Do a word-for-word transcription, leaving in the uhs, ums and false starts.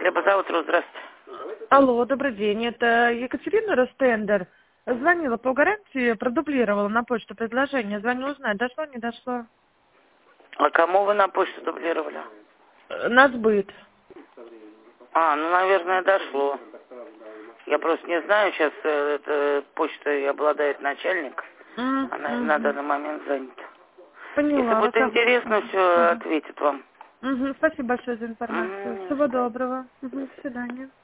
Хлебозавод.ру, здравствуйте. Алло, добрый день. Это Екатерина Ростендер. Звонила по гарантии, продублировала на почту предложение. Звоню узнать, дошло, не дошло. А кому вы на почту дублировали? Э, На сбыт. А, ну, наверное, дошло. Я просто не знаю, сейчас э, эта почта и обладает начальник. М, Она мгм. на данный момент занята. Если Поняла. будет Ага. интересно, все Мгм. ответит вам. Мгм. Спасибо большое за информацию. М, Всего доброго. Мгм. До свидания.